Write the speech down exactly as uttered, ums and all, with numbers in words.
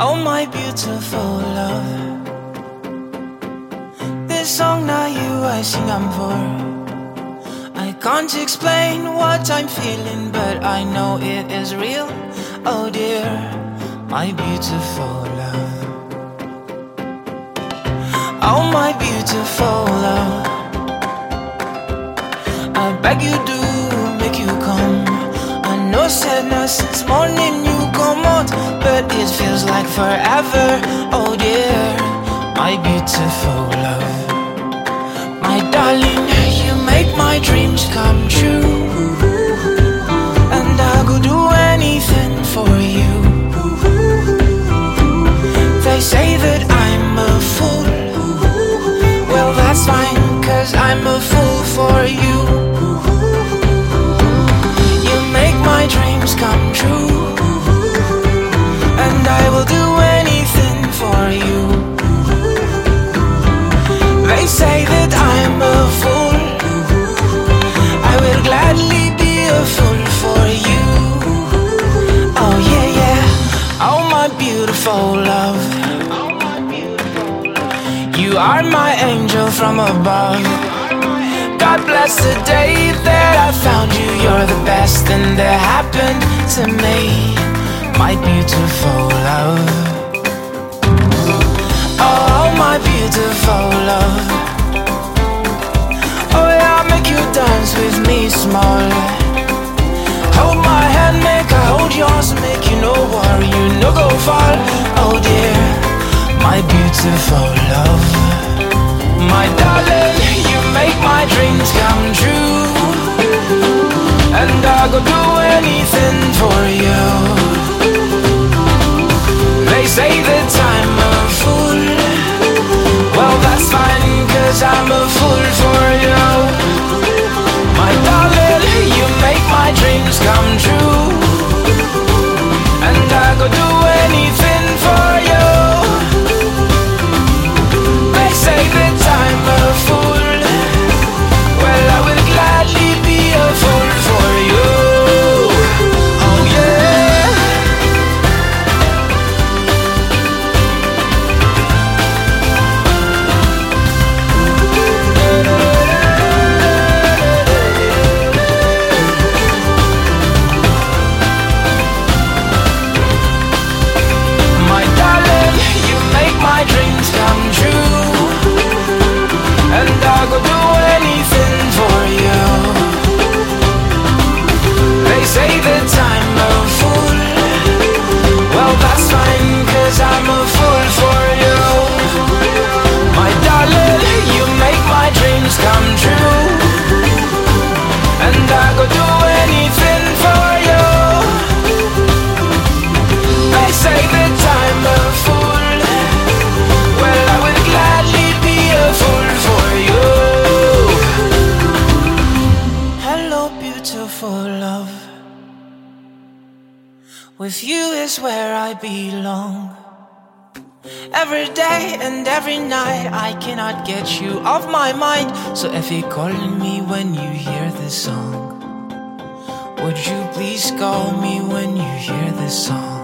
Oh my beautiful love, this song now you I sing I'm for. I can't explain what I'm feeling, but I know it is real. Oh dear, my beautiful love. Oh my beautiful love, I beg you do make you come. I know sadness since morning you come out, but it feels like forever. Oh dear, my beautiful love. My darling, you make my dreams come true, and I could do anything for you. They say that I'm a fool. Well, that's fine, cause I'm a fool for you. You make my dreams come true, and I will do anything for you. They say that I'm a fool. I will gladly be a fool for you. Oh yeah, yeah. Oh my beautiful love, you are my angel from above. God bless the day that I found you. You're the best thing that happened to me, my beautiful love. Oh, my beautiful love. Oh yeah, I'll make you dance with me small. Hold my hand, make I hold yours, make you no worry, you no go fall. Oh dear, my beautiful love. My darling, you make my dreams come true, and I go do anything for you. They say that I'm a fool. Well, that's fine, cause I'm a fool for you. My darling, you make my dreams come true, and I go do anything for you. They say that I'm a fool. Well, I will gladly be a fool for you. Oh yeah. My darling, you make my dreams come true, and I go do anything for you. They say that I'm a fool. Well, that's fine, cause I'm a fool for you. My darling, you make my dreams come true, and I go do anything for you. They say that I'm a fool. Well, I would gladly be a fool for you. Hello, beautiful love. With you is where I belong. Every day and every night I cannot get you off my mind. So if you're calling me when you hear this song, would you please call me when you hear this song?